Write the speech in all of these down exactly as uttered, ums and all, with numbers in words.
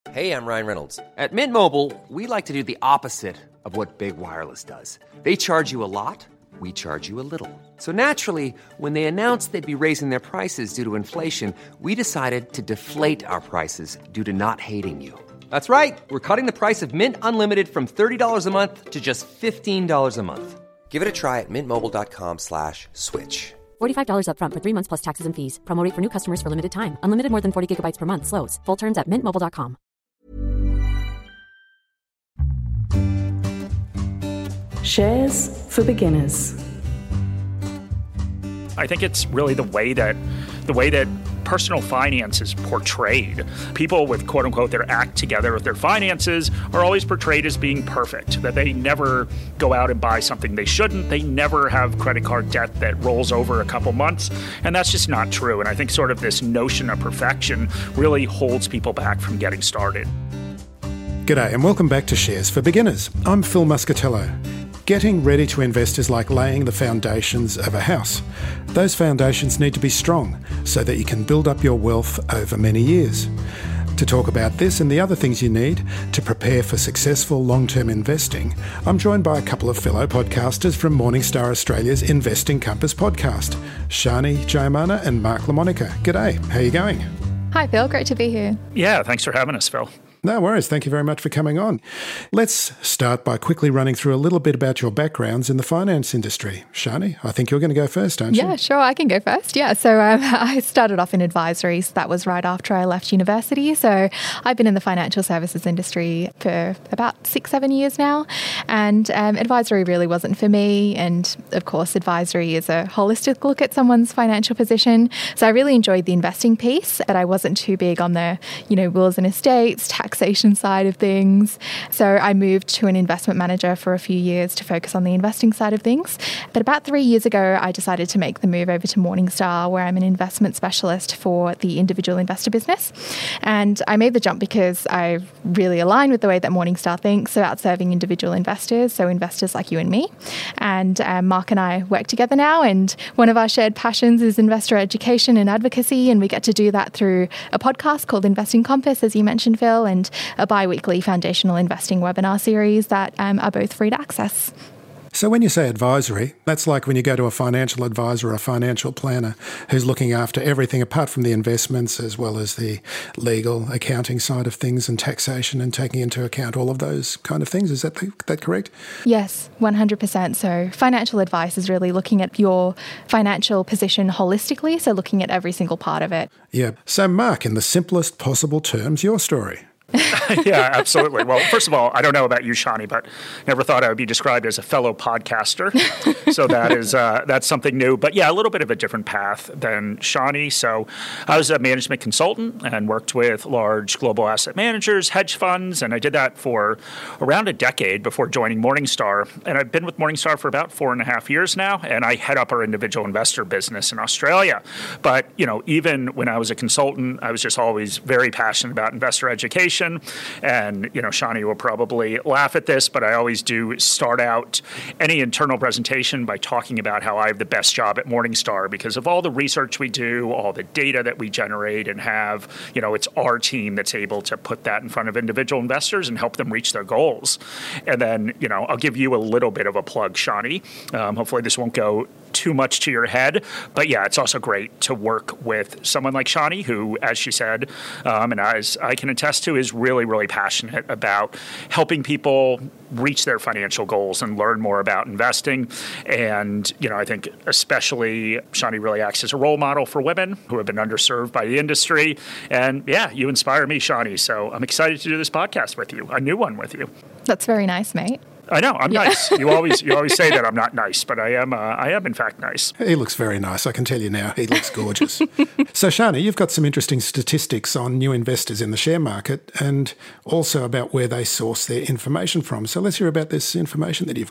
Hey, I'm Ryan Reynolds. At Mint Mobile, we like to do the opposite of what Big Wireless does. They charge you a lot, we charge you a little. So naturally, when they announced they'd be raising their prices due to inflation, we decided to deflate our prices due to not hating you. That's right. We're cutting the price of Mint Unlimited from thirty dollars a month to just fifteen dollars a month. Give it a try at mintmobile.com slash switch. forty-five dollars up front for three months plus taxes and fees. Promo rate for new customers for limited time. Unlimited more than forty gigabytes per month. Slows full terms at mint mobile dot com. Shares for beginners. I think it's really the way that the way that personal finance is portrayed. People with quote unquote their act together with their finances are always portrayed as being perfect, that they never go out and buy something they shouldn't. They never have credit card debt that rolls over a couple months. And that's just not true. And I think sort of this notion of perfection really holds people back from getting started. G'day and welcome back to Shares for Beginners. I'm Phil Muscatello. Getting ready to invest is like laying the foundations of a house. Those foundations need to be strong so that you can build up your wealth over many years. To talk about this and the other things you need to prepare for successful long-term investing, I'm joined by a couple of fellow podcasters from Morningstar Australia's Investing Compass podcast, Shani Jayamana and Mark LaMonica. G'day, how are you going? Hi Phil, great to be here. Yeah, thanks for having us, Phil. No worries. Thank you very much for coming on. Let's start by quickly running through a little bit about your backgrounds in the finance industry. Shani, I think you're going to go first, aren't you? Yeah, sure. I can go first. Yeah. So um, I started off in advisory. So that was right after I left university. So I've been in the financial services industry for about six, seven years now. And um, advisory really wasn't for me. And of course, advisory is a holistic look at someone's financial position. So I really enjoyed the investing piece, but I wasn't too big on the, you know, wills and estates, tax taxation side of things. So I moved to an investment manager for a few years to focus on the investing side of things. But about three years ago, I decided to make the move over to Morningstar, where I'm an investment specialist for the individual investor business. And I made the jump because I really align with the way that Morningstar thinks about serving individual investors, so investors like you and me. And um, Mark and I work together now, and one of our shared passions is investor education and advocacy, and we get to do that through a podcast called Investing Compass, as you mentioned, Phil, and a bi-weekly foundational investing webinar series that um, are both free to access. So when you say advisory, that's like when you go to a financial advisor or a financial planner who's looking after everything apart from the investments, as well as the legal, accounting side of things and taxation and taking into account all of those kind of things. Is that that correct? Yes, one hundred percent. So financial advice is really looking at your financial position holistically, so looking at every single part of it. Yeah. So Mark, in the simplest possible terms, your story. Yeah, absolutely. Well, first of all, I don't know about you, Shani, but never thought I would be described as a fellow podcaster. So that is uh, that's something new. But yeah, a little bit of a different path than Shani. So I was a management consultant and worked with large global asset managers, hedge funds, and I did that for around a decade before joining Morningstar. And I've been with Morningstar for about four and a half years now, and I head up our individual investor business in Australia. But, you know, even when I was a consultant, I was just always very passionate about investor education. And, you know, Shani will probably laugh at this, but I always do start out any internal presentation by talking about how I have the best job at Morningstar because of all the research we do, all the data that we generate and have. You know, it's our team that's able to put that in front of individual investors and help them reach their goals. And then, you know, I'll give you a little bit of a plug, Shani. Um, hopefully this won't go too much to your head. But yeah, it's also great to work with someone like Shani, who, as she said, um, and as I can attest to, is really, really passionate about helping people reach their financial goals and learn more about investing. And, you know, I think especially Shani really acts as a role model for women who have been underserved by the industry. And yeah, you inspire me, Shani. So I'm excited to do this podcast with you, a new one with you. That's very nice, mate. I know, I'm yeah. nice. You always you always say that I'm not nice, but I am uh, I am in fact nice. He looks very nice, I can tell you now. He looks gorgeous. So Shani, you've got some interesting statistics on new investors in the share market and also about where they source their information from. So let's hear about this information that you've got.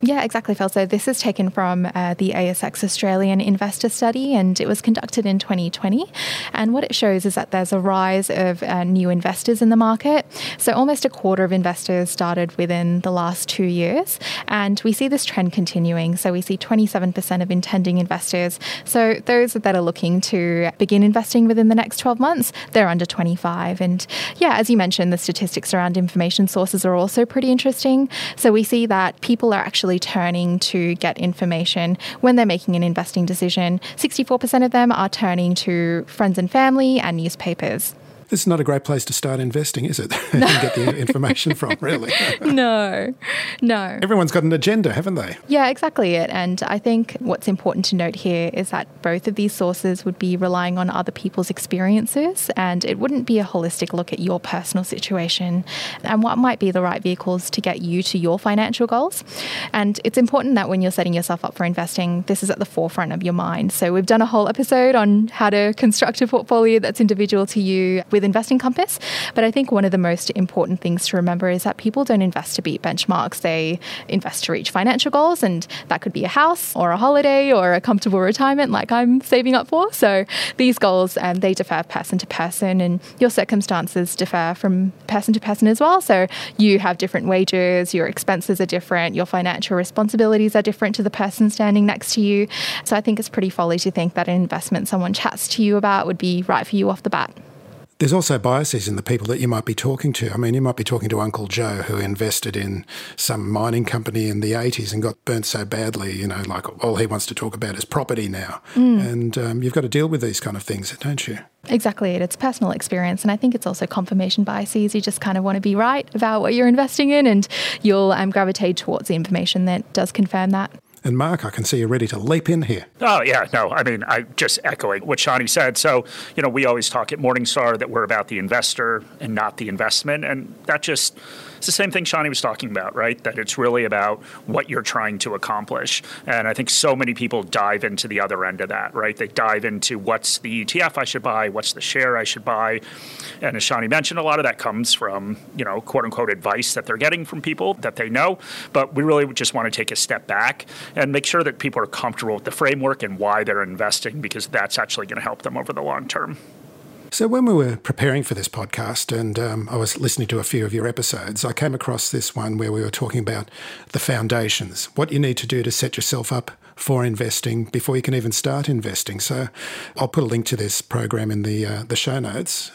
Yeah, exactly, Phil. So this is taken from uh, the A S X Australian Investor Study, and it was conducted in twenty twenty. And what it shows is that there's a rise of uh, new investors in the market. So almost a quarter of investors started within the last two years. And we see this trend continuing. So we see twenty-seven percent of intending investors. So those that are looking to begin investing within the next twelve months, they're under twenty-five. And yeah, as you mentioned, the statistics around information sources are also pretty interesting. So we see that people are actually turning to get information when they're making an investing decision. sixty-four percent of them are turning to friends and family and newspapers. This is not a great place to start investing, is it? No. You get the information from, really. No, no. Everyone's got an agenda, haven't they? Yeah, exactly it. And I think what's important to note here is that both of these sources would be relying on other people's experiences, and it wouldn't be a holistic look at your personal situation and what might be the right vehicles to get you to your financial goals. And it's important that when you're setting yourself up for investing, this is at the forefront of your mind. So we've done a whole episode on how to construct a portfolio that's individual to you with Investing Compass. But I think one of the most important things to remember is that people don't invest to beat benchmarks. They invest to reach financial goals, and that could be a house or a holiday or a comfortable retirement like I'm saving up for. So these goals, um, they differ person to person, and your circumstances differ from person to person as well. So you have different wages, your expenses are different, your financial responsibilities are different to the person standing next to you. So I think it's pretty folly to think that an investment someone chats to you about would be right for you off the bat. There's also biases in the people that you might be talking to. I mean, you might be talking to Uncle Joe, who invested in some mining company in the eighties and got burnt so badly, you know, like all he wants to talk about is property now. Mm. And um, you've got to deal with these kind of things, don't you? Exactly. It's personal experience. And I think it's also confirmation biases. You just kind of want to be right about what you're investing in, and you'll um, gravitate towards the information that does confirm that. And Mark, I can see you're ready to leap in here. Oh, yeah, no, I mean, I just echoing what Shani said. So, you know, we always talk at Morningstar that we're about the investor and not the investment. And that just, it's the same thing Shani was talking about, right? That it's really about what you're trying to accomplish. And I think so many people dive into the other end of that, right? They dive into what's the E T F I should buy, what's the share I should buy. And as Shani mentioned, a lot of that comes from, you know, quote unquote advice that they're getting from people that they know. But we really just want to take a step back and make sure that people are comfortable with the framework and why they're investing, because that's actually going to help them over the long term. So when we were preparing for this podcast and um, I was listening to a few of your episodes, I came across this one where we were talking about the foundations, what you need to do to set yourself up for investing before you can even start investing. So I'll put a link to this program in the uh, the show notes.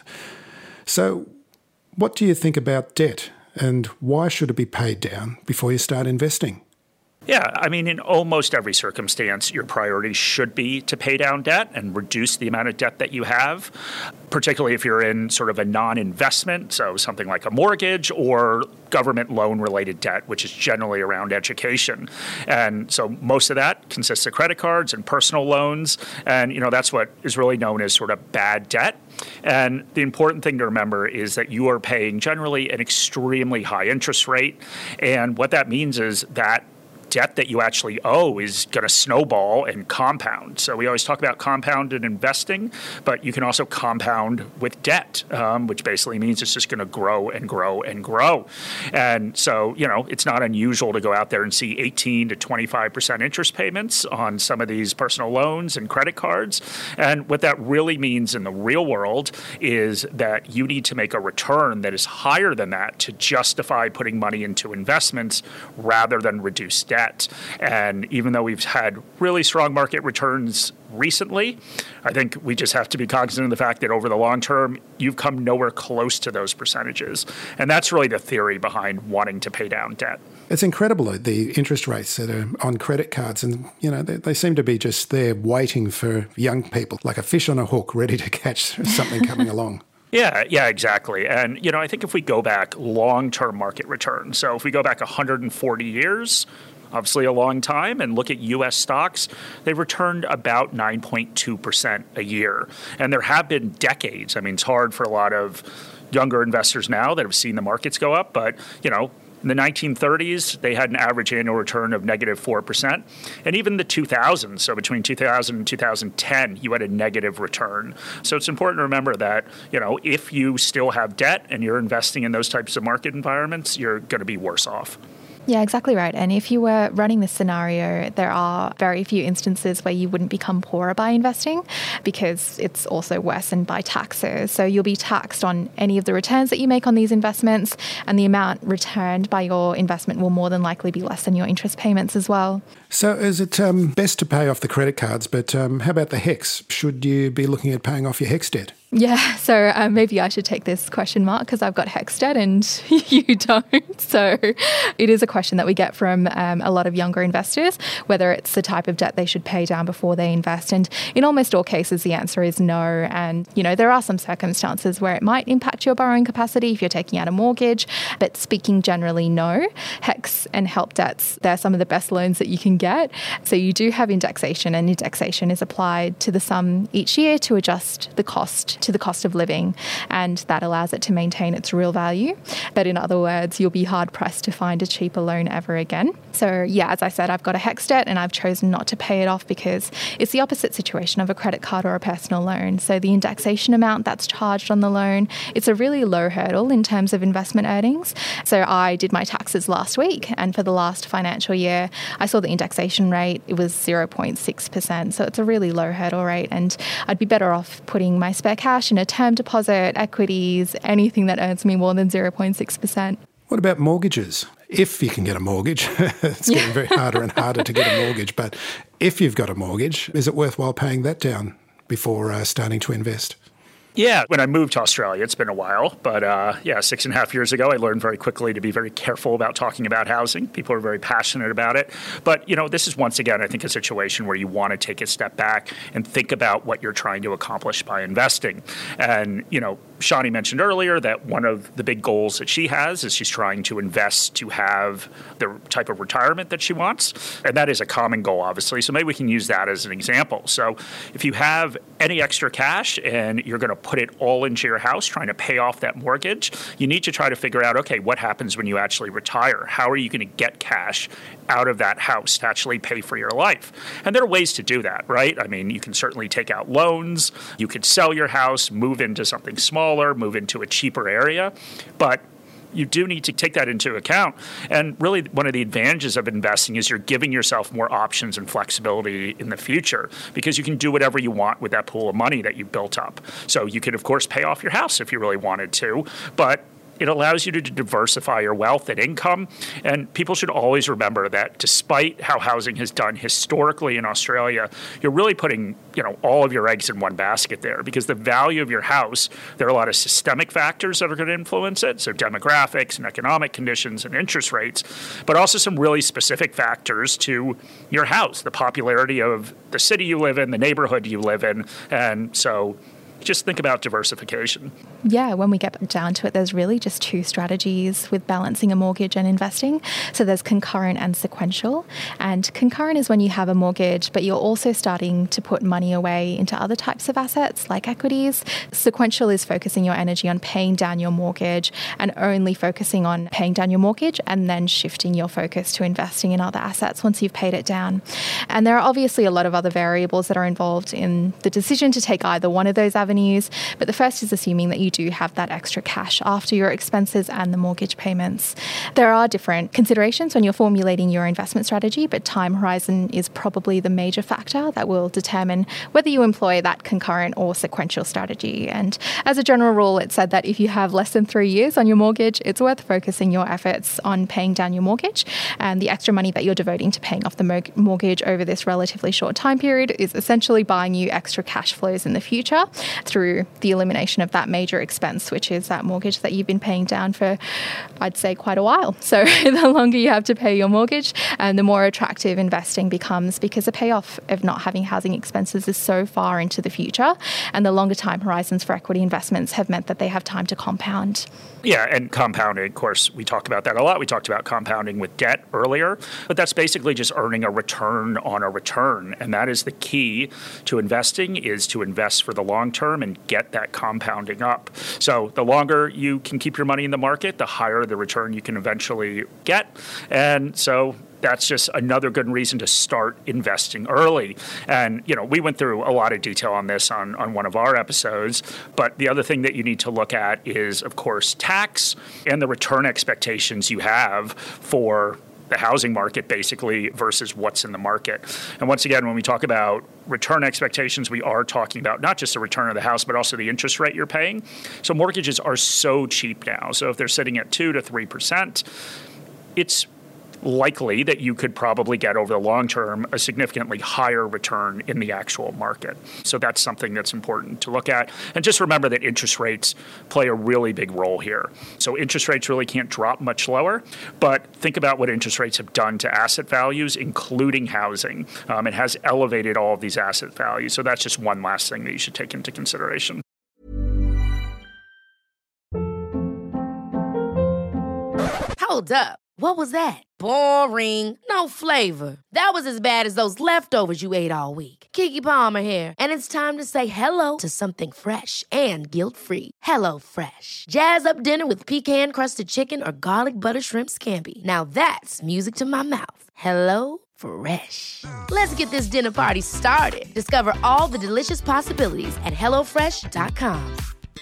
So what do you think about debt, and why should it be paid down before you start investing? Yeah, I mean, in almost every circumstance, your priority should be to pay down debt and reduce the amount of debt that you have, particularly if you're in sort of a non-investment, so something like a mortgage or government loan-related debt, which is generally around education. And so most of that consists of credit cards and personal loans, and, you know, that's what is really known as sort of bad debt. And the important thing to remember is that you are paying generally an extremely high interest rate, and what that means is that debt that you actually owe is going to snowball and compound. So we always talk about compound in investing, but you can also compound with debt, um, which basically means it's just going to grow and grow and grow. And so, you know, it's not unusual to go out there and see eighteen to twenty-five percent interest payments on some of these personal loans and credit cards. And what that really means in the real world is that you need to make a return that is higher than that to justify putting money into investments rather than reduce debt. And even though we've had really strong market returns recently, I think we just have to be cognizant of the fact that over the long term, you've come nowhere close to those percentages. And that's really the theory behind wanting to pay down debt. It's incredible, the interest rates that are on credit cards. And, you know, they, they seem to be just there waiting for young people, like a fish on a hook, ready to catch something coming along. Yeah, yeah, exactly. And, you know, I think if we go back long-term market returns, so if we go back one hundred forty years, obviously a long time, and look at U S stocks, they've returned about nine point two percent a year. And there have been decades. I mean, it's hard for a lot of younger investors now that have seen the markets go up, but, you know, in the nineteen thirties, they had an average annual return of negative four percent. And even the two thousands, so between two thousand and two thousand ten, you had a negative return. So it's important to remember that, you know, if you still have debt and you're investing in those types of market environments, you're going to be worse off. Yeah, exactly right. And if you were running this scenario, there are very few instances where you wouldn't become poorer by investing because it's also worsened by taxes. So you'll be taxed on any of the returns that you make on these investments, and the amount returned by your investment will more than likely be less than your interest payments as well. So is it um, best to pay off the credit cards, but um, how about the HECS? Should you be looking at paying off your HECS debt? Yeah, so um, maybe I should take this question, Mark, because I've got HECS debt and you don't. So it is a question that we get from um, a lot of younger investors, whether it's the type of debt they should pay down before they invest. And in almost all cases, the answer is no. And, you know, there are some circumstances where it might impact your borrowing capacity if you're taking out a mortgage, but speaking generally, no. HECS and HELP debts, they're some of the best loans that you can get. So you do have indexation, and indexation is applied to the sum each year to adjust the cost to the cost of living, and that allows it to maintain its real value. But in other words, you'll be hard pressed to find a cheaper loan ever again. So yeah, as I said, I've got a HECS debt and I've chosen not to pay it off because it's the opposite situation of a credit card or a personal loan. So the indexation amount that's charged on the loan, it's a really low hurdle in terms of investment earnings. So I did my taxes last week, and for the last financial year, I saw the indexation rate, it was zero point six percent. So it's a really low hurdle rate, and I'd be better off putting my spare cash in a term deposit, equities, anything that earns me more than zero point six percent. What about mortgages? If you can get a mortgage, it's getting very harder and harder to get a mortgage, but if you've got a mortgage, is it worthwhile paying that down before uh, starting to invest? Yeah, when I moved to Australia, it's been a while, but uh, yeah, six and a half years ago, I learned very quickly to be very careful about talking about housing. People are very passionate about it. But, you know, this is once again, I think, a situation where you want to take a step back and think about what you're trying to accomplish by investing. And, you know, Shani mentioned earlier that one of the big goals that she has is she's trying to invest to have the type of retirement that she wants. And that is a common goal, obviously. So maybe we can use that as an example. So if you have any extra cash and you're going to put it all into your house, trying to pay off that mortgage, you need to try to figure out, okay, what happens when you actually retire? How are you going to get cash out of that house to actually pay for your life? And there are ways to do that, right? I mean, you can certainly take out loans. You could sell your house, move into something smaller, move into a cheaper area. But you do need to take that into account. And really, one of the advantages of investing is you're giving yourself more options and flexibility in the future because you can do whatever you want with that pool of money that you built up. So you could, of course, pay off your house if you really wanted to, but it allows you to diversify your wealth and income. And people should always remember that despite how housing has done historically in Australia, you're really putting, you know, all of your eggs in one basket there because the value of your house, there are a lot of systemic factors that are going to influence it. So demographics and economic conditions and interest rates, but also some really specific factors to your house, the popularity of the city you live in, the neighborhood you live in. And so just think about diversification. Yeah, when we get down to it, there's really just two strategies with balancing a mortgage and investing. So there's concurrent and sequential. And concurrent is when you have a mortgage, but you're also starting to put money away into other types of assets like equities. Sequential is focusing your energy on paying down your mortgage and only focusing on paying down your mortgage and then shifting your focus to investing in other assets once you've paid it down. And there are obviously a lot of other variables that are involved in the decision to take either one of those avenues. But the first is assuming that you do have that extra cash after your expenses and the mortgage payments. There are different considerations when you're formulating your investment strategy, but time horizon is probably the major factor that will determine whether you employ that concurrent or sequential strategy. And as a general rule, it's said that if you have less than three years on your mortgage, it's worth focusing your efforts on paying down your mortgage. And the extra money that you're devoting to paying off the mo- mortgage over this relatively short time period is essentially buying you extra cash flows in the future through the elimination of that major expense, which is that mortgage that you've been paying down for, I'd say, quite a while. So the longer you have to pay your mortgage, and the more attractive investing becomes, because the payoff of not having housing expenses is so far into the future, and the longer time horizons for equity investments have meant that they have time to compound. Yeah, and compounding, of course, we talk about that a lot. We talked about compounding with debt earlier, but that's basically just earning a return on a return. And that is the key to investing, is to invest for the long term and get that compounding up. So the longer you can keep your money in the market, the higher the return you can eventually get. And so that's just another good reason to start investing early. And, you know, we went through a lot of detail on this on, on one of our episodes. But the other thing that you need to look at is, of course, tax and the return expectations you have for the housing market basically versus what's in the market. And once again, when we talk about return expectations, we are talking about not just the return of the house, but also the interest rate you're paying. So mortgages are so cheap now. So if they're sitting at two to three percent, it's likely that you could probably get over the long term a significantly higher return in the actual market. So that's something that's important to look at. And just remember that interest rates play a really big role here. So interest rates really can't drop much lower, but think about what interest rates have done to asset values, including housing. Um, it has elevated all of these asset values. So that's just one last thing that you should take into consideration. Hold up. What was that? Boring. No flavor. That was as bad as those leftovers you ate all week. Keke Palmer here. And it's time to say hello to something fresh and guilt-free. Hello Fresh. Jazz up dinner with pecan-crusted chicken or garlic butter shrimp scampi. Now that's music to my mouth. Hello Fresh. Let's get this dinner party started. Discover all the delicious possibilities at hello fresh dot com.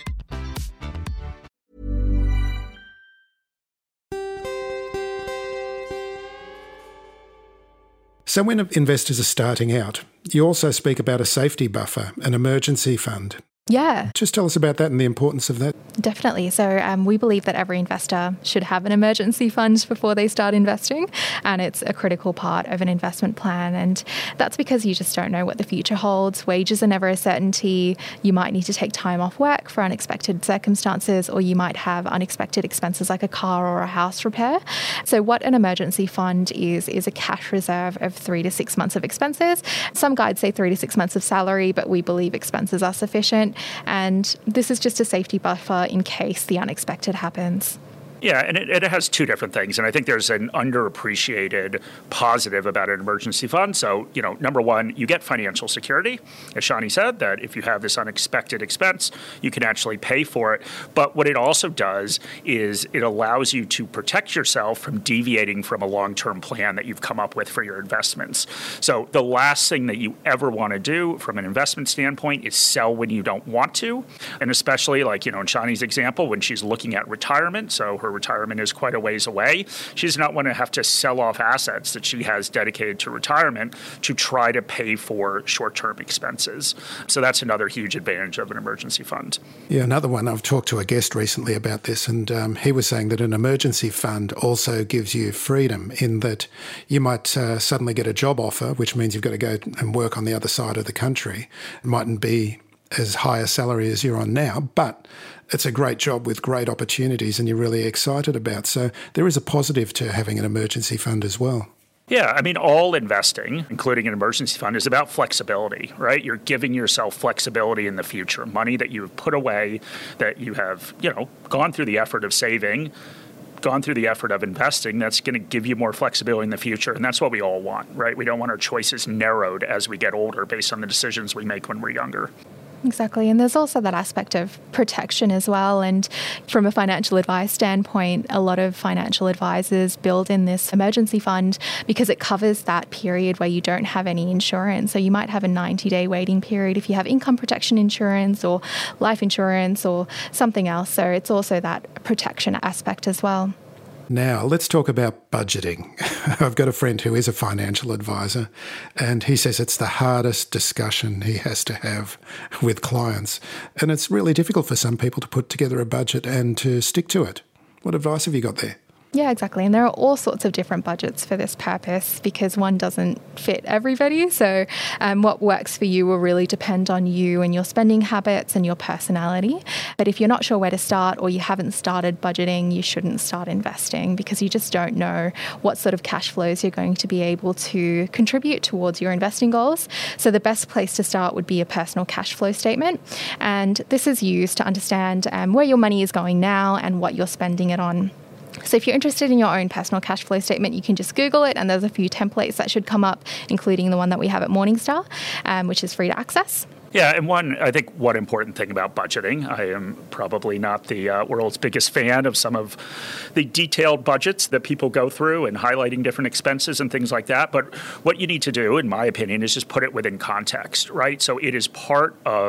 So when investors are starting out, you also speak about a safety buffer, an emergency fund. Yeah. Just tell us about that and the importance of that. Definitely. So um, we believe that every investor should have an emergency fund before they start investing, and it's a critical part of an investment plan. And that's because you just don't know what the future holds. Wages are never a certainty. You might need to take time off work for unexpected circumstances, or you might have unexpected expenses like a car or a house repair. So what an emergency fund is, is a cash reserve of three to six months of expenses. Some guides say three to six months of salary, but we believe expenses are sufficient. And this is just a safety buffer in case the unexpected happens. Yeah, and it, it has two different things. And I think there's an underappreciated positive about an emergency fund. So, you know, number one, you get financial security. As Shani said, that if you have this unexpected expense, you can actually pay for it. But what it also does is it allows you to protect yourself from deviating from a long-term plan that you've come up with for your investments. So the last thing that you ever want to do from an investment standpoint is sell when you don't want to. And especially like, you know, in Shani's example, when she's looking at retirement, so her retirement is quite a ways away, she does not want to have to sell off assets that she has dedicated to retirement to try to pay for short-term expenses. So that's another huge advantage of an emergency fund. Yeah, another one. I've talked to a guest recently about this, and um, he was saying that an emergency fund also gives you freedom in that you might uh, suddenly get a job offer, which means you've got to go and work on the other side of the country. It mightn't be as high a salary as you're on now, but it's a great job with great opportunities and you're really excited about. So there is a positive to having an emergency fund as well. Yeah, I mean, all investing, including an emergency fund, is about flexibility, right? You're giving yourself flexibility in the future, money that you've put away, that you have, you know, gone through the effort of saving, gone through the effort of investing, that's going to give you more flexibility in the future. And that's what we all want, right? We don't want our choices narrowed as we get older based on the decisions we make when we're younger. Exactly. And there's also that aspect of protection as well. And from a financial advice standpoint, a lot of financial advisors build in this emergency fund because it covers that period where you don't have any insurance. So you might have a ninety-day waiting period if you have income protection insurance or life insurance or something else. So it's also that protection aspect as well. Now, let's talk about budgeting. I've got a friend who is a financial advisor, and he says it's the hardest discussion he has to have with clients. And it's really difficult for some people to put together a budget and to stick to it. What advice have you got there? Yeah, exactly. And there are all sorts of different budgets for this purpose because one doesn't fit everybody. So um, what works for you will really depend on you and your spending habits and your personality. But if you're not sure where to start or you haven't started budgeting, you shouldn't start investing because you just don't know what sort of cash flows you're going to be able to contribute towards your investing goals. So the best place to start would be a personal cash flow statement. And this is used to understand um, where your money is going now and what you're spending it on. So if you're interested in your own personal cash flow statement, you can just Google it, and there's a few templates that should come up, including the one that we have at Morningstar, um, which is free to access. Yeah, and one, I think one important thing about budgeting, I am probably not the uh, world's biggest fan of some of the detailed budgets that people go through and highlighting different expenses and things like that. But what you need to do, in my opinion, is just put it within context, right? So it is part of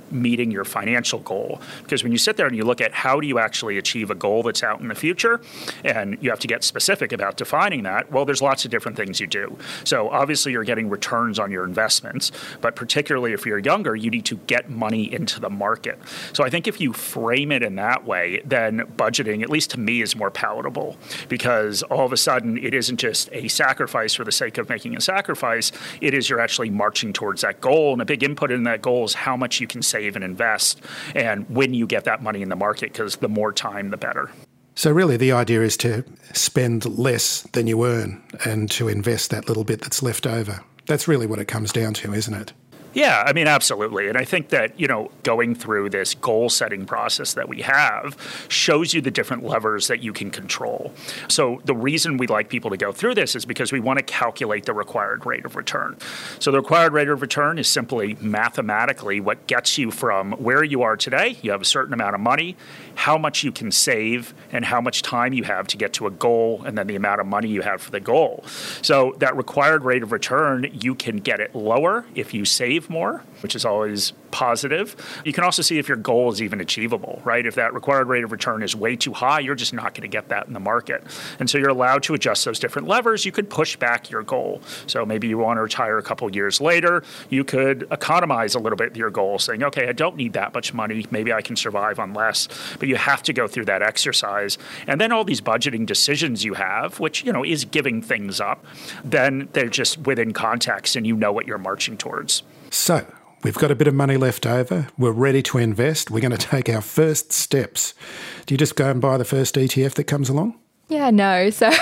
meeting your financial goal. Because when you sit there and you look at how do you actually achieve a goal that's out in the future, and you have to get specific about defining that, well, there's lots of different things you do. So obviously you're getting returns on your investments, but particularly if you're younger, you need to get money into the market. So I think if you frame it in that way, then budgeting, at least to me, is more palatable, because all of a sudden it isn't just a sacrifice for the sake of making a sacrifice. It is you're actually marching towards that goal. And a big input in that goal is how much you can save and invest and when you get that money in the market, because the more time, the better. So really the idea is to spend less than you earn and to invest that little bit that's left over. That's really what it comes down to, isn't it? Yeah, I mean, absolutely. And I think that, you know, going through this goal-setting process that we have shows you the different levers that you can control. So the reason we like people to go through this is because we want to calculate the required rate of return. So the required rate of return is simply mathematically what gets you from where you are today. You have a certain amount of money, how much you can save, and how much time you have to get to a goal, and then the amount of money you have for the goal. So that required rate of return, you can get it lower if you save more, which is always positive. You can also see if your goal is even achievable, right? If that required rate of return is way too high, you're just not going to get that in the market. And so you're allowed to adjust those different levers. You could push back your goal. So maybe you want to retire a couple years later. You could economize a little bit your goal, saying, okay, I don't need that much money. Maybe I can survive on less. But you have to go through that exercise. And then all these budgeting decisions you have, which, you know, is giving things up, then they're just within context and you know what you're marching towards. So, we've got a bit of money left over. We're ready to invest. We're going to take our first steps. Do you just go and buy the first E T F that comes along? Yeah, no. So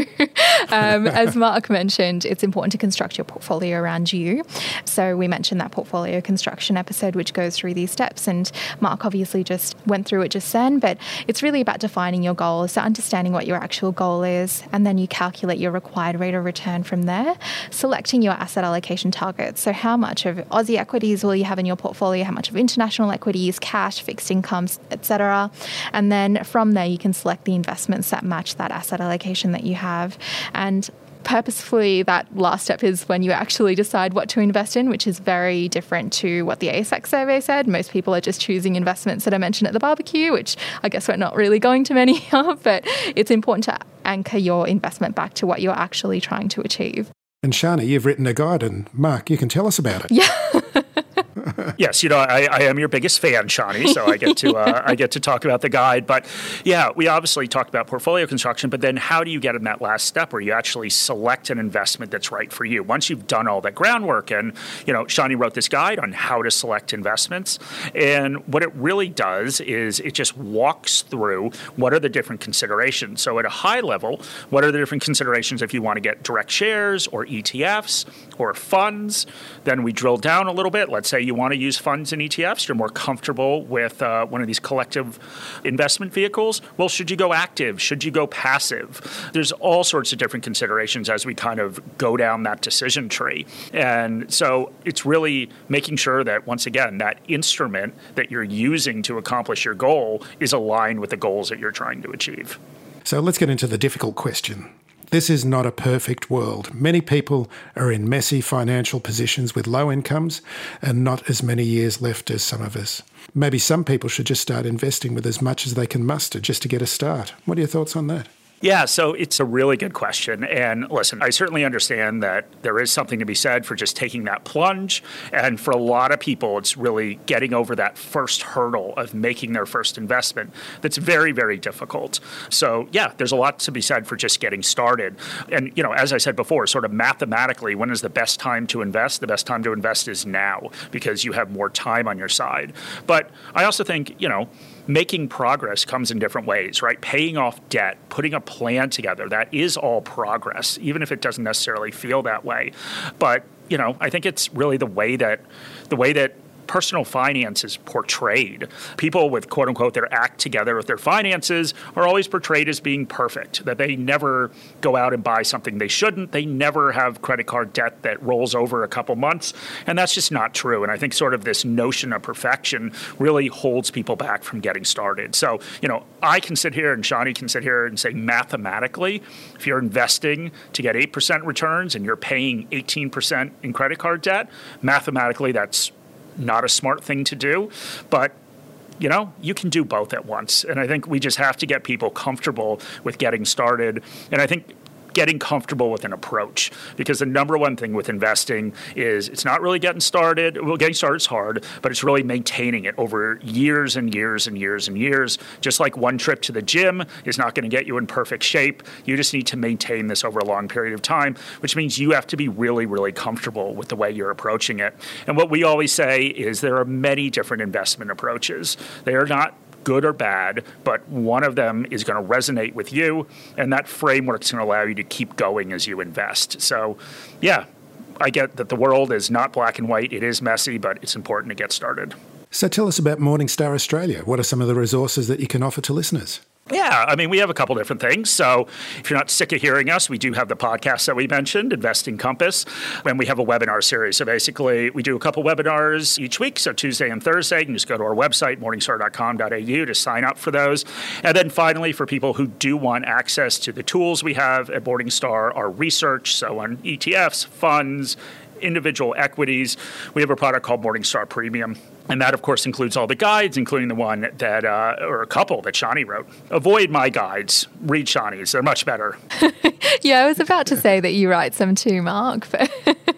um, as Mark mentioned, it's important to construct your portfolio around you. So we mentioned that portfolio construction episode, which goes through these steps. And Mark obviously just went through it just then, but it's really about defining your goals, so understanding what your actual goal is, and then you calculate your required rate of return from there, selecting your asset allocation targets. So how much of Aussie equities will you have in your portfolio, how much of international equities, cash, fixed incomes, et cetera. And then from there, you can select the investments that match that asset allocation that you have. And purposefully, that last step is when you actually decide what to invest in, which is very different to what the A S X survey said. Most people are just choosing investments that I mentioned at the barbecue, which I guess we're not really going to many of, but it's important to anchor your investment back to what you're actually trying to achieve. And Shani, you've written a guide, and Mark, you can tell us about it. Yeah. Yes, you know, I, I am your biggest fan, Shani, so I get to uh, I get to talk about the guide. But yeah, we obviously talked about portfolio construction, but then how do you get in that last step where you actually select an investment that's right for you? Once you've done all that groundwork, and, you know, Shani wrote this guide on how to select investments. And what it really does is it just walks through what are the different considerations. So at a high level, what are the different considerations if you want to get direct shares or E T Fs or funds? Then we drill down a little bit. Let's say you want to use funds and E T Fs. You're more comfortable with uh, one of these collective investment vehicles. Well, should you go active? Should you go passive? There's all sorts of different considerations as we kind of go down that decision tree. And so it's really making sure that, once again, that instrument that you're using to accomplish your goal is aligned with the goals that you're trying to achieve. So let's get into the difficult question. This is not a perfect world. Many people are in messy financial positions with low incomes and not as many years left as some of us. Maybe some people should just start investing with as much as they can muster just to get a start. What are your thoughts on that? Yeah, so it's a really good question. And listen, I certainly understand that there is something to be said for just taking that plunge. And for a lot of people, it's really getting over that first hurdle of making their first investment that's very, very difficult. So yeah, there's a lot to be said for just getting started. And, you know, as I said before, sort of mathematically, when is the best time to invest? The best time to invest is now, because you have more time on your side. But I also think, you know, making progress comes in different ways, right? Paying off debt, putting a plan together, that is all progress, even if it doesn't necessarily feel that way. But, you know, I think it's really the way that the way that personal finance is portrayed. People with, quote unquote, their act together with their finances are always portrayed as being perfect, that they never go out and buy something they shouldn't. They never have credit card debt that rolls over a couple months. And that's just not true. And I think sort of this notion of perfection really holds people back from getting started. So, you know, I can sit here and Shani can sit here and say mathematically, if you're investing to get eight percent returns and you're paying eighteen percent in credit card debt, mathematically that's not a smart thing to do. But you know, you can do both at once. And I think we just have to get people comfortable with getting started. And I think getting comfortable with an approach, because the number one thing with investing is it's not really getting started. Well, getting started is hard, but it's really maintaining it over years and years and years and years. Just like one trip to the gym is not going to get you in perfect shape. You just need to maintain this over a long period of time, which means you have to be really, really comfortable with the way you're approaching it. And what we always say is there are many different investment approaches. They are not good or bad, but one of them is going to resonate with you, and that framework is going to allow you to keep going as you invest. So, yeah, I get that the world is not black and white. It is messy, but it's important to get started. So tell us about Morningstar Australia. What are some of the resources that you can offer to listeners? Yeah, I mean, we have a couple different things. So if you're not sick of hearing us, we do have the podcast that we mentioned, Investing Compass, and we have a webinar series. So basically, we do a couple webinars each week, so Tuesday and Thursday. You can just go to our website, morningstar dot com dot a u, to sign up for those. And then finally, for people who do want access to the tools we have at Morningstar, our research, so on E T Fs, funds, individual equities, we have a product called Morningstar Premium. And that, of course, includes all the guides, including the one that, uh, or a couple that Shani wrote. Avoid my guides. Read Shani's. They're much better. Yeah, I was about to say that you write some too, Mark. But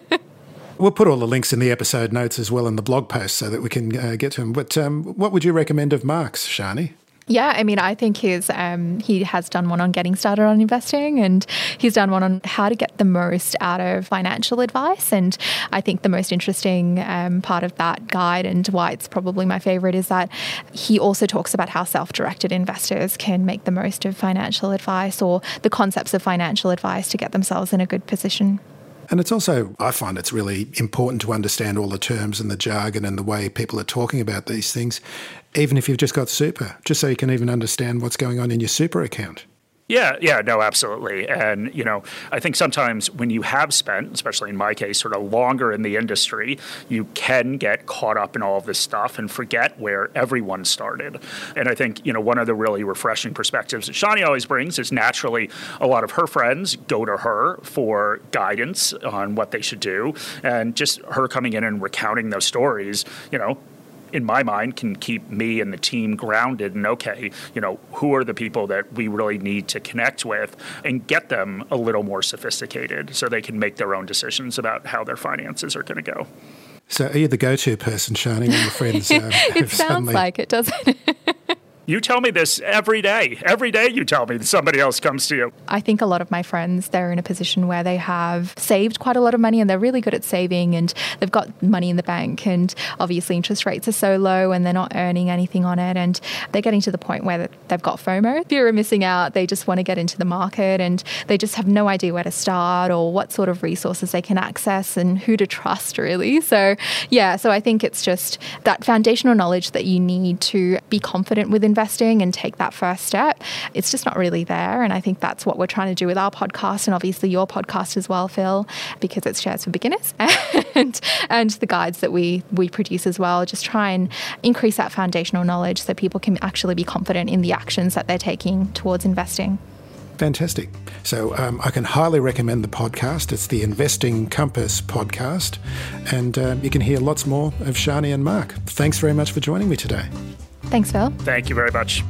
we'll put all the links in the episode notes as well in the blog post so that we can uh, get to them. But um, what would you recommend of Mark's, Shani? Yeah, I mean, I think his, um, he has done one on getting started on investing, and he's done one on how to get the most out of financial advice. And I think the most interesting um, part of that guide, and why it's probably my favorite, is that he also talks about how self-directed investors can make the most of financial advice, or the concepts of financial advice, to get themselves in a good position. And it's also, I find it's really important to understand all the terms and the jargon and the way people are talking about these things, even if you've just got super, just so you can even understand what's going on in your super account. Yeah, yeah, no, absolutely. And, you know, I think sometimes when you have spent, especially in my case, sort of longer in the industry, you can get caught up in all of this stuff and forget where everyone started. And I think, you know, one of the really refreshing perspectives that Shani always brings is naturally a lot of her friends go to her for guidance on what they should do. And just her coming in and recounting those stories, you know, in my mind, can keep me and the team grounded and, okay, you know, who are the people that we really need to connect with, and get them a little more sophisticated so they can make their own decisions about how their finances are going to go. So are you the go-to person, Shani, when your friends uh, It sounds suddenly... like it, doesn't it? You tell me this every day. Every day you tell me that somebody else comes to you. I think a lot of my friends, they're in a position where they have saved quite a lot of money, and they're really good at saving, and they've got money in the bank, and obviously interest rates are so low and they're not earning anything on it, and they're getting to the point where they've got FOMO, fear of missing out. They just want to get into the market, and they just have no idea where to start or what sort of resources they can access and who to trust, really. So yeah, so I think it's just that foundational knowledge that you need to be confident with investing and take that first step. It's just not really there. And I think that's what we're trying to do with our podcast, and obviously your podcast as well, Phil, because it's Shares for Beginners, and and the guides that we we produce as well. Just try and increase that foundational knowledge so people can actually be confident in the actions that they're taking towards investing. Fantastic. So um, I can highly recommend the podcast. It's the Investing Compass podcast, and uh, you can hear lots more of Shani and Mark. Thanks very much for joining me today. Thanks, Phil. Thank you very much.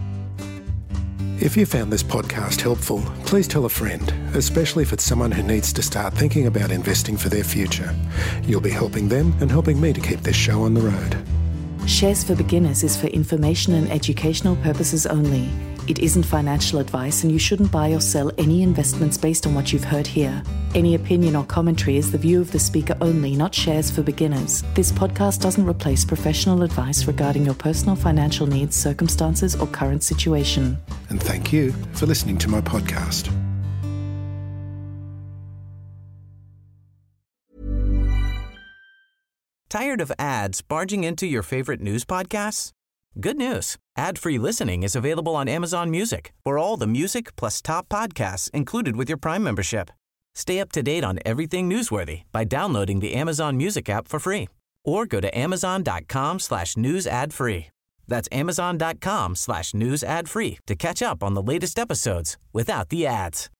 If you found this podcast helpful, please tell a friend, especially if it's someone who needs to start thinking about investing for their future. You'll be helping them and helping me to keep this show on the road. Shares for Beginners is for information and educational purposes only. It isn't financial advice, and you shouldn't buy or sell any investments based on what you've heard here. Any opinion or commentary is the view of the speaker only, not Shares for Beginners. This podcast doesn't replace professional advice regarding your personal financial needs, circumstances, or current situation. And thank you for listening to my podcast. Tired of ads barging into your favorite news podcasts? Good news. Ad-free listening is available on Amazon Music for all the music plus top podcasts included with your Prime membership. Stay up to date on everything newsworthy by downloading the Amazon Music app for free, or go to amazon.com slash news ad free. That's amazon.com slash news ad free to catch up on the latest episodes without the ads.